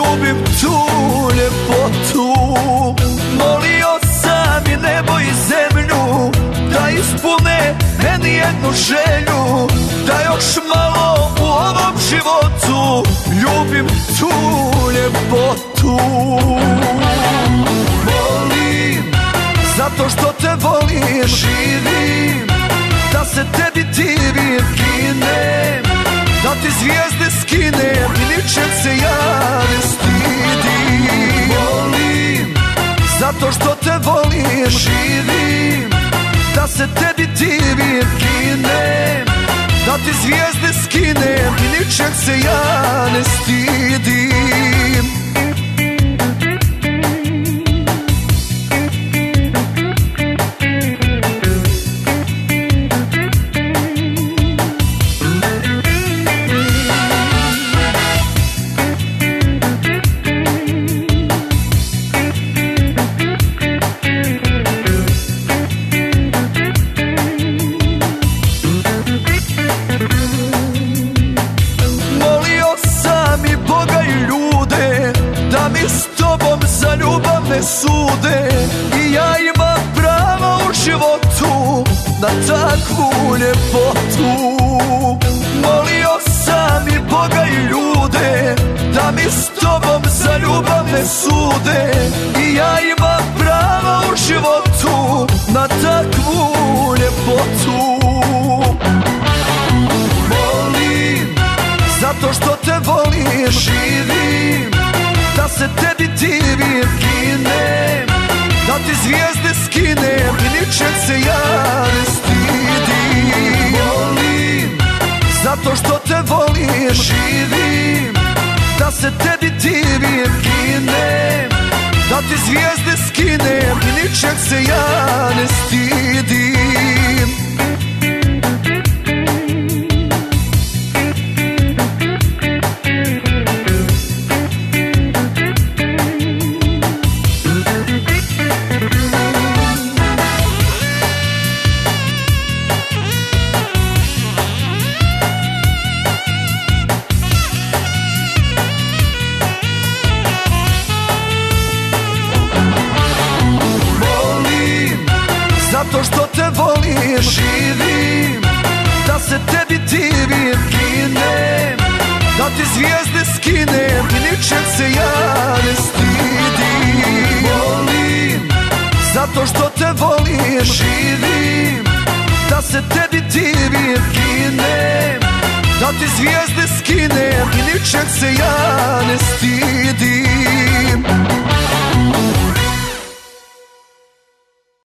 ljubim tu ljepotu. Molio sam i nebo i zemlju da ispune meni jednu želju, da još malo u ovom životu ljubim tu ljepotu. Volim, zato što te volim, živim, da se tebi divim, ginem, da ti zvijezde skinem i ničeg se ja ne stidim. Volim, zato što te volim, živim, da se tebi divim, ginem, da ti zvijezde skinem i ničeg se ja ne stidim. S tobom za ljubav ne sude i ja imam pravo u životu na takvu ljepotu. Molio sam i Boga i ljude da mi s tobom za ljubav ne sude i ja imam pravo u životu na takvu ljepotu. Volim, zato što te volim, živim, da se tebi divim, ginem, da ti zvijezde skinem i ničeg se ja ne stidim. Volim, zato što te volim, živim, da se tebi divim, ginem, da ti zvijezde skinem i ničeg se ja ne stidim. Zato što te volim, živim, da se tebi divim, ginem, da ti zvijezde skinem i ničeg se ja ne stidim. Volim, zato što te volim, živim, da se tebi divim, ginem, da ti zvijezde skinem i ničeg se ja ne stidim.